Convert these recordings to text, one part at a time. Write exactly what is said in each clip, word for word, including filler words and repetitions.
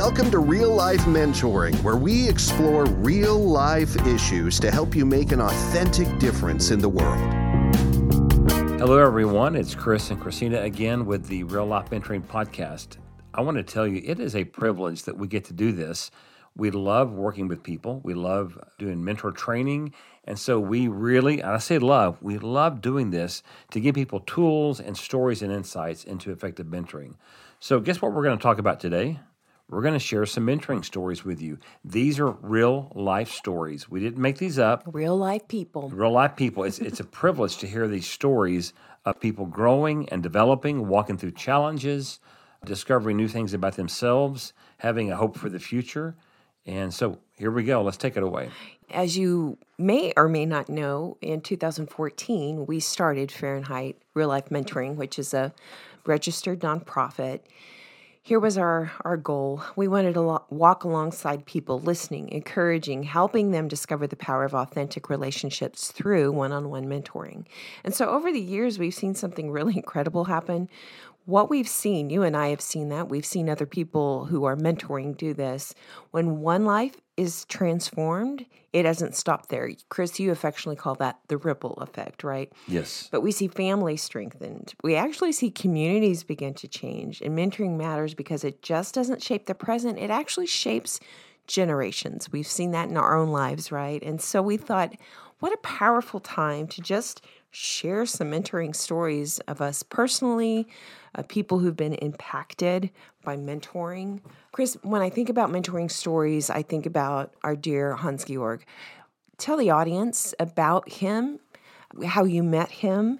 Welcome to Real Life Mentoring, where we explore real life issues to help you make an authentic difference in the world. Hello, everyone. It's Chris and Christina again with the Real Life Mentoring Podcast. I want to tell you, it is a privilege that we get to do this. We love working with people. We love doing mentor training. And so we really, and I say love, we love doing this to give people tools and stories and insights into effective mentoring. So guess what we're going to talk about today? We're going to share some mentoring stories with you. These are real life stories. We didn't make these up. Real life people. Real life people. It's it's a privilege to hear these stories of people growing and developing, walking through challenges, discovering new things about themselves, having a hope for the future. And so here we go. Let's take it away. As you may or may not know, in two thousand fourteen, we started Fahrenheit Real Life Mentoring, which is a registered nonprofit. Here was our, our goal. We wanted to lo- walk alongside people, listening, encouraging, helping them discover the power of authentic relationships through one-on-one mentoring. And so over the years, we've seen something really incredible happen. What we've seen, you and I have seen that. We've seen other people who are mentoring do this. When one life is transformed, it doesn't stop there. Chris, you affectionately call that the ripple effect, right? Yes. But we see families strengthened. We actually see communities begin to change. And mentoring matters because it just doesn't shape the present. It actually shapes generations. We've seen that in our own lives, right? And so we thought, what a powerful time to just share some mentoring stories of us personally, uh, people who've been impacted by mentoring. Chris, when I think about mentoring stories, I think about our dear Hans-Georg. Tell the audience about him, how you met him,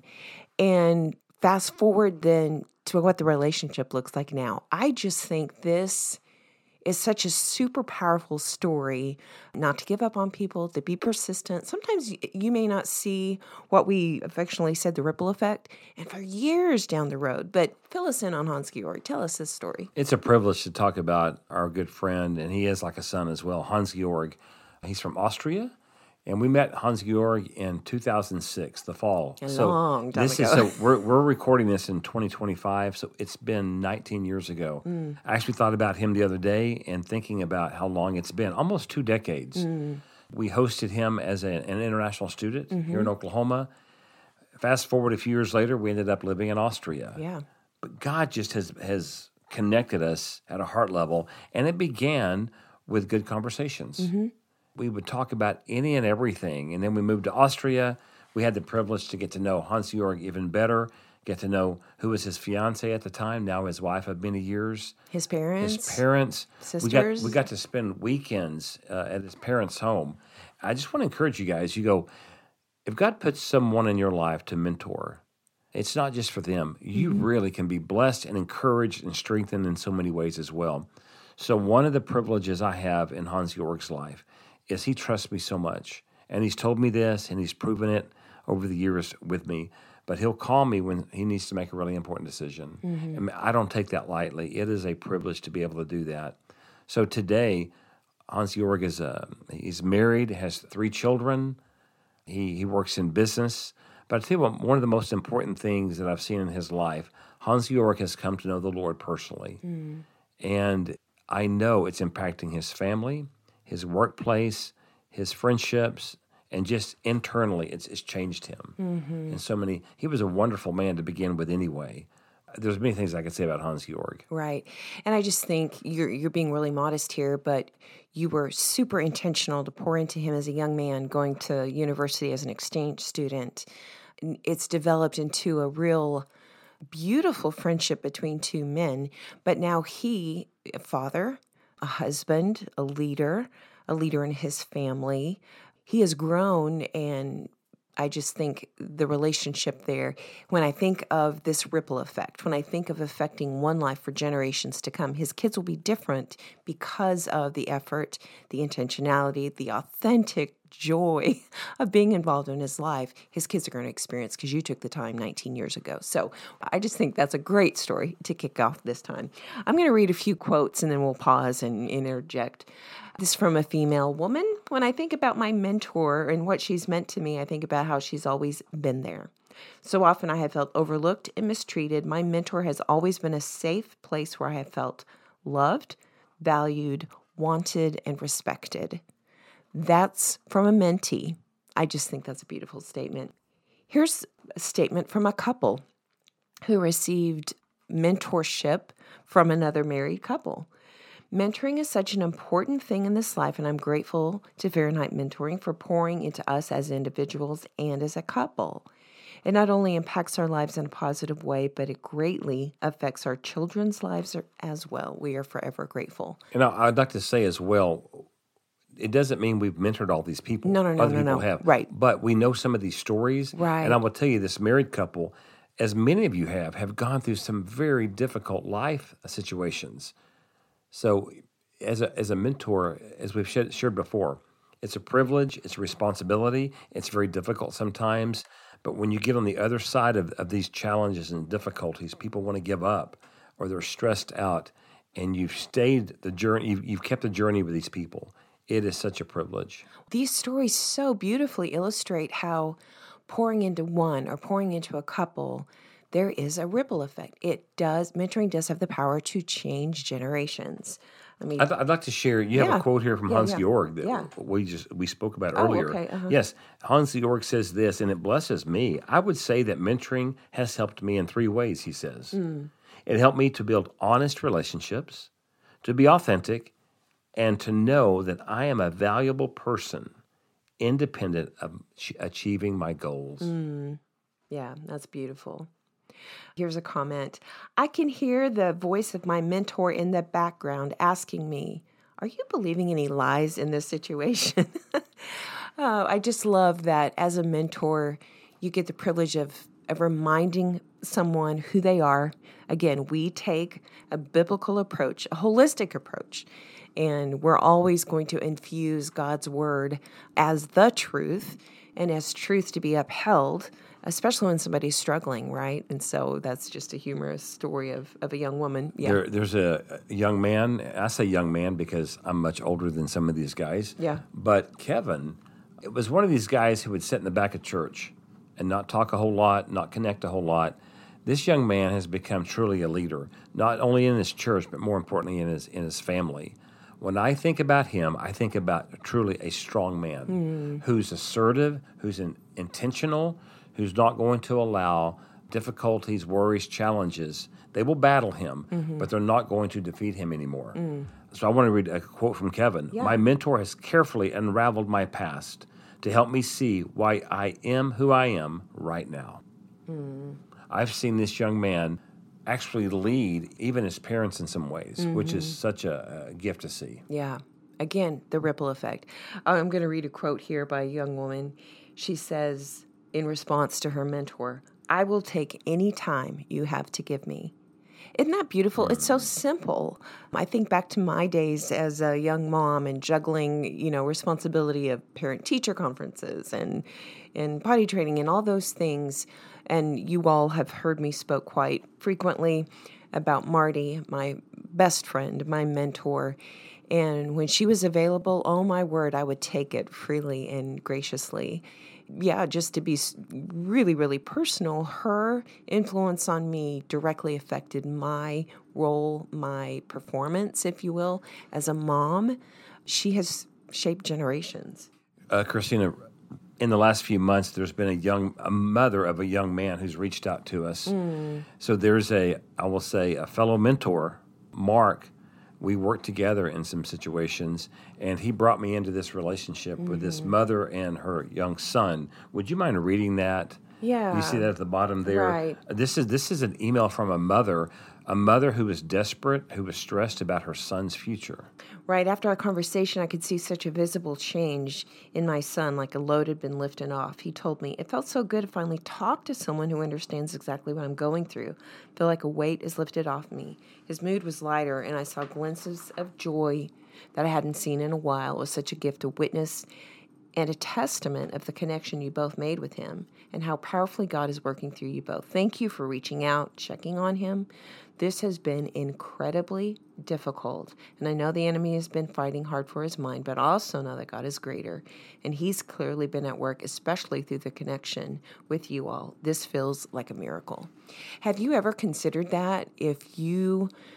and fast forward then to what the relationship looks like now. I just think this is such a super powerful story, not to give up on people, to be persistent. Sometimes you may not see what we affectionately said, the ripple effect, and for years down the road. But fill us in on Hans-Georg. Tell us this story. It's a privilege to talk about our good friend, and he is like a son as well, Hans-Georg. He's from Austria, and we met Hans-Georg in two thousand six, the fall. A so long time this ago. Is, so we're we're recording this in twenty twenty-five, so it's been nineteen years ago. Mm. I actually thought about him the other day and thinking about how long it's been, almost two decades. Mm. We hosted him as a, an international student mm-hmm. here in Oklahoma. Fast forward a few years later, we ended up living in Austria. Yeah. But God just has has connected us at a heart level, and it began with good conversations. Mm-hmm. We would talk about any and everything. And then we moved to Austria. We had the privilege to get to know Hans-Georg even better, get to know who was his fiance at the time, now his wife of many years. His parents. His parents. Sisters. We got, we got to spend weekends uh, at his parents' home. I just want to encourage you guys, you go, if God puts someone in your life to mentor, it's not just for them. You mm-hmm. really can be blessed and encouraged and strengthened in so many ways as well. So one of the privileges I have in Hans-Georg's life is he trusts me so much. And he's told me this, and he's proven it over the years with me. But he'll call me when he needs to make a really important decision. Mm-hmm. And I don't take that lightly. It is a privilege to be able to do that. So today, Hans-Georg is a, he's married, has three children. He, he works in business. But I tell you what, one of the most important things that I've seen in his life, Hans-Georg has come to know the Lord personally. Mm. And I know it's impacting his family, his workplace, his friendships, and just internally, it's, it's changed him. Mm-hmm. And so many, he was a wonderful man to begin with anyway. There's many things I could say about Hans-Georg. Right. And I just think you're you're being really modest here, but you were super intentional to pour into him as a young man going to university as an exchange student. It's developed into a real beautiful friendship between two men, but now he, a father, a husband, a leader, a leader in his family. He has grown, and I just think the relationship there, when I think of this ripple effect, when I think of affecting one life for generations to come, his kids will be different because of the effort, the intentionality, the authentic joy of being involved in his life. His kids are going to experience because you took the time nineteen years ago. So I just think that's a great story to kick off this time. I'm going to read a few quotes and then we'll pause and interject. This is from a female woman. When I think about my mentor and what she's meant to me, I think about how she's always been there. So often I have felt overlooked and mistreated. My mentor has always been a safe place where I have felt loved, valued, wanted, and respected. That's from a mentee. I just think that's a beautiful statement. Here's a statement from a couple who received mentorship from another married couple. Mentoring is such an important thing in this life, and I'm grateful to Fahrenheit Mentoring for pouring into us as individuals and as a couple. It not only impacts our lives in a positive way, but it greatly affects our children's lives as well. We are forever grateful. And I- I'd like to say as well, it doesn't mean we've mentored all these people. No, no, no, Other no, people no. have. Right. But we know some of these stories. Right. And I will tell you, this married couple, as many of you have, have gone through some very difficult life situations. So as a as a mentor, as we've shared, shared before, it's a privilege, it's a responsibility, it's very difficult sometimes. But when you get on the other side of, of these challenges and difficulties, people want to give up or they're stressed out, and you've stayed the journey, you've, you've kept the journey with these people. It is such a privilege. These stories so beautifully illustrate how pouring into one or pouring into a couple, there is a ripple effect. It does, mentoring does have the power to change generations. I mean, I'd, I'd like to share. You have Yeah. a quote here from Yeah, Hans yeah. Georg that Yeah. we just we spoke about Oh, earlier. okay, uh-huh. Yes, Hans Georg says this, and it blesses me. I would say that mentoring has helped me in three ways. He says Mm. it helped me to build honest relationships, to be authentic, and to know that I am a valuable person, independent of ch- achieving my goals. Mm. Yeah, that's beautiful. Here's a comment. I can hear the voice of my mentor in the background asking me, are you believing any lies in this situation? Oh, I just love that as a mentor, you get the privilege of, of reminding someone who they are. Again, we take a biblical approach, a holistic approach, and we're always going to infuse God's word as the truth and as truth to be upheld, especially when somebody's struggling, right? And so that's just a humorous story of, of a young woman. Yeah. There, there's a a young man. I say young man because I'm much older than some of these guys. Yeah. But Kevin, it was one of these guys who would sit in the back of church and not talk a whole lot, not connect a whole lot. This young man has become truly a leader, not only in his church, but more importantly in his in his family. When I think about him, I think about truly a strong man Mm. who's assertive, who's in, intentional, who's not going to allow difficulties, worries, challenges. They will battle him, Mm-hmm. but they're not going to defeat him anymore. So I want to read a quote from Kevin. Yeah. My mentor has carefully unraveled my past to help me see why I am who I am right now. Mm. I've seen this young man actually lead even his parents in some ways, which is such a, a gift to see. Yeah. Again, the ripple effect. Uh, I'm going to read a quote here by a young woman. She says, in response to her mentor, I will take any time you have to give me. Isn't that beautiful? It's so simple. I think back to my days as a young mom and juggling, you know, responsibility of parent-teacher conferences and and potty training and all those things. And you all have heard me spoke quite frequently about Marty, my best friend, my mentor. And when she was available, oh my word, I would take it freely and graciously. Yeah, just to be really, really personal, her influence on me directly affected my role, my performance, if you will, as a mom. She has shaped generations. Uh, Christina, in the last few months, there's been a young a mother of a young man who's reached out to us. Mm. So there's a, I will say, a fellow mentor, Mark. We worked together in some situations, and he brought me into this relationship mm-hmm. with this mother and her young son. Would you mind reading that? Yeah. You see that at the bottom there? Right. This is this is an email from a mother, a mother who was desperate, who was stressed about her son's future. Right. After our conversation, I could see such a visible change in my son, like a load had been lifted off. He told me, it felt so good to finally talk to someone who understands exactly what I'm going through. I feel like a weight is lifted off me. His mood was lighter, and I saw glimpses of joy that I hadn't seen in a while. It was such a gift to witness and a testament of the connection you both made with him and how powerfully God is working through you both. Thank you for reaching out, checking on him. This has been incredibly difficult, and I know the enemy has been fighting hard for his mind, but I also know that God is greater, and he's clearly been at work, especially through the connection with you all. This feels like a miracle. Have you ever considered that if you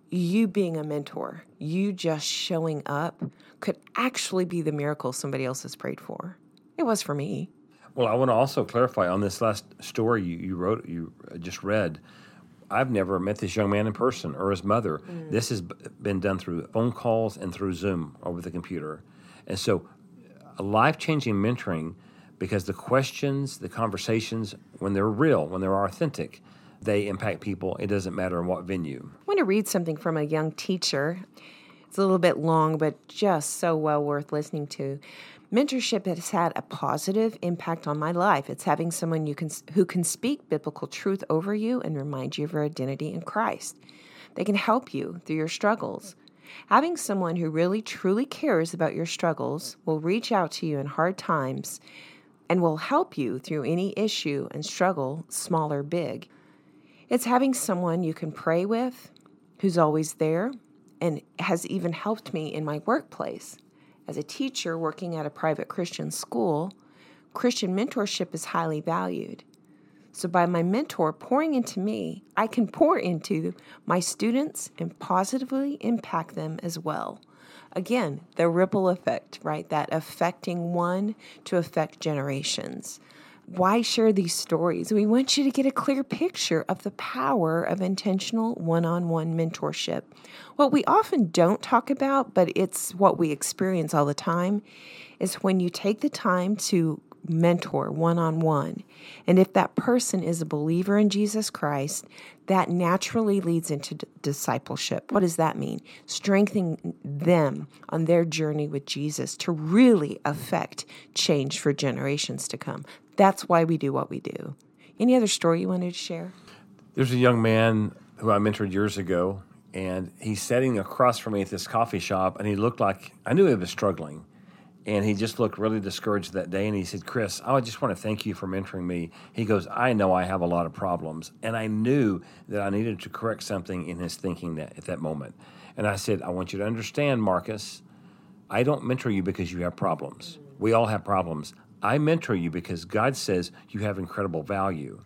you being a mentor, you just showing up, could actually be the miracle somebody else has prayed for. It was for me. Well, I want to also clarify on this last story you, you wrote, you just read. I've never met this young man in person or his mother. Mm. This has been done through phone calls and through Zoom over the computer. And so a life-changing mentoring, because the questions, the conversations, when they're real, when they're authentic, they impact people. It doesn't matter in what venue. I want to read something from a young teacher. It's a little bit long, but just so well worth listening to. Mentorship has had a positive impact on my life. It's having someone you can who can speak biblical truth over you and remind you of your identity in Christ. They can help you through your struggles. Having someone who really truly cares about your struggles will reach out to you in hard times and will help you through any issue and struggle, small or big. It's having someone you can pray with, who's always there, and has even helped me in my workplace. As a teacher working at a private Christian school, Christian mentorship is highly valued. So by my mentor pouring into me, I can pour into my students and positively impact them as well. Again, the ripple effect, right? That affecting one to affect generations. Why share these stories? We want you to get a clear picture of the power of intentional one-on-one mentorship. What we often don't talk about, but it's what we experience all the time, is when you take the time to mentor one-on-one. And if that person is a believer in Jesus Christ, that naturally leads into d- discipleship. What does that mean? Strengthening them on their journey with Jesus to really affect change for generations to come. That's why we do what we do. Any other story you wanted to share? There's a young man who I mentored years ago, and he's sitting across from me at this coffee shop, and he looked like, I knew he was struggling. And he just looked really discouraged that day. And he said, Chris, I just want to thank you for mentoring me. He goes, I know I have a lot of problems. And I knew that I needed to correct something in his thinking that, at that moment. And I said, I want you to understand, Marcus, I don't mentor you because you have problems. We all have problems. I mentor you because God says you have incredible value.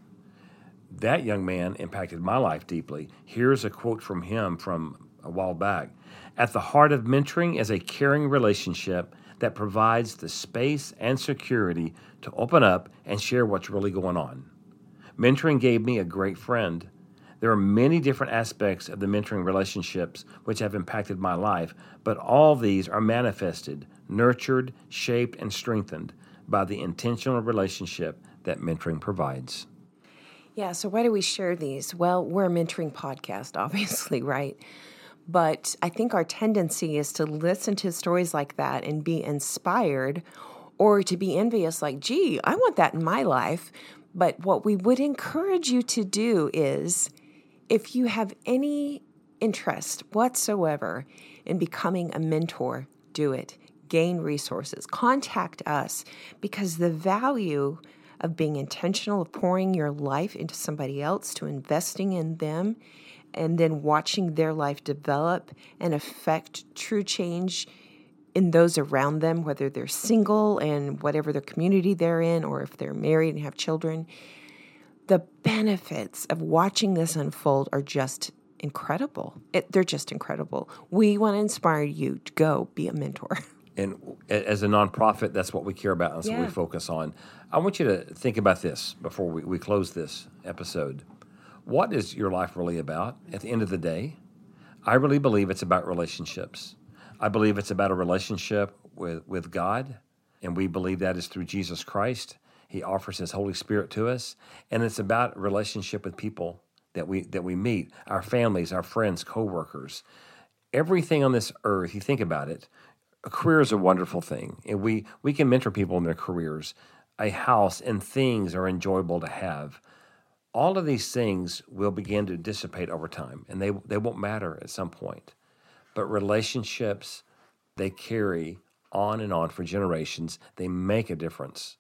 That young man impacted my life deeply. Here's a quote from him from a while back. At the heart of mentoring is a caring relationship that provides the space and security to open up and share what's really going on. Mentoring gave me a great friend. There are many different aspects of the mentoring relationships which have impacted my life, but all these are manifested, nurtured, shaped, and strengthened by the intentional relationship that mentoring provides. Yeah, so why do we share these? Well, we're a mentoring podcast, obviously, right? But I think our tendency is to listen to stories like that and be inspired, or to be envious, like, gee, I want that in my life. But what we would encourage you to do is, if you have any interest whatsoever in becoming a mentor, do it. Gain resources. Contact us, because the value of being intentional, of pouring your life into somebody else, to investing in them, and then watching their life develop and affect true change in those around them, whether they're single and whatever their community they're in, or if they're married and have children. The benefits of watching this unfold are just incredible. It, they're just incredible. We want to inspire you to go be a mentor. And as a nonprofit, that's what we care about. That's yeah. what we focus on. I want you to think about this before we, we close this episode. What is your life really about at the end of the day? I really believe it's about relationships. I believe it's about a relationship with, with God, and we believe that is through Jesus Christ. He offers His Holy Spirit to us, and it's about relationship with people that we that we meet, our families, our friends, coworkers. Everything on this earth, you think about it, a career is a wonderful thing, and we, we can mentor people in their careers. A house and things are enjoyable to have. All of these things will begin to dissipate over time, and they they won't matter at some point. But relationships, they carry on and on for generations. They make a difference.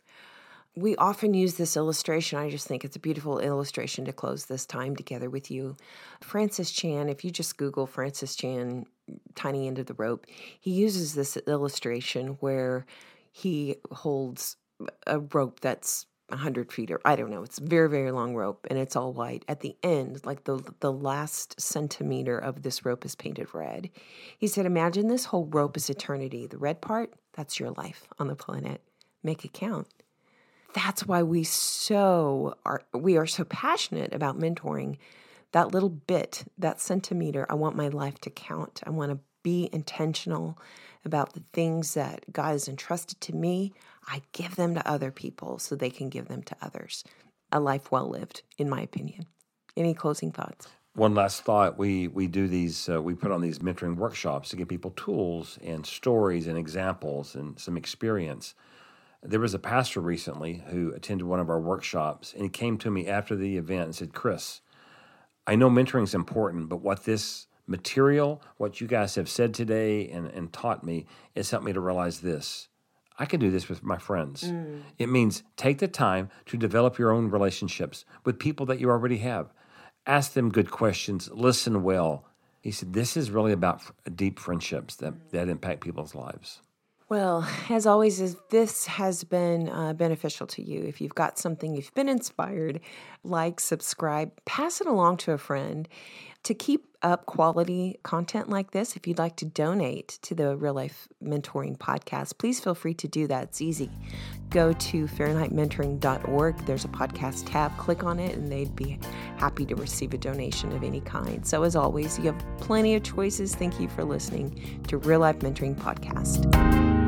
We often use this illustration. I just think it's a beautiful illustration to close this time together with you. Francis Chan, if you just Google Francis Chan, tiny end of the rope, he uses this illustration where he holds a rope that's one hundred feet, or I don't know. It's a very, very long rope, and it's all white. At the end, like the the last centimeter of this rope is painted red. He said, imagine this whole rope is eternity. The red part, that's your life on the planet. Make it count. That's why we so are we are so passionate about mentoring. That little bit, that centimeter, I want my life to count. I want to be intentional about the things that God has entrusted to me. I give them to other people so they can give them to others. A life well lived, in my opinion. Any closing thoughts? One last thought: we we do these, uh, we put on these mentoring workshops to give people tools and stories and examples and some experience. There was a pastor recently who attended one of our workshops, and he came to me after the event and said, Chris, I know mentoring is important, but what this material, what you guys have said today and, and taught me, has helped me to realize this. I can do this with my friends. Mm. It means take the time to develop your own relationships with people that you already have. Ask them good questions. Listen well. He said, this is really about deep friendships that, that impact people's lives. Well, as always, if this has been uh, beneficial to you, if you've got something, you've been inspired, like, subscribe, pass it along to a friend. To keep up quality content like this, if you'd like to donate to the Real Life Mentoring Podcast, please feel free to do that. It's easy. Go to Fahrenheit Mentoring dot org. There's a podcast tab. Click on it, and they'd be happy to receive a donation of any kind. So as always, you have plenty of choices. Thank you for listening to Real Life Mentoring Podcast.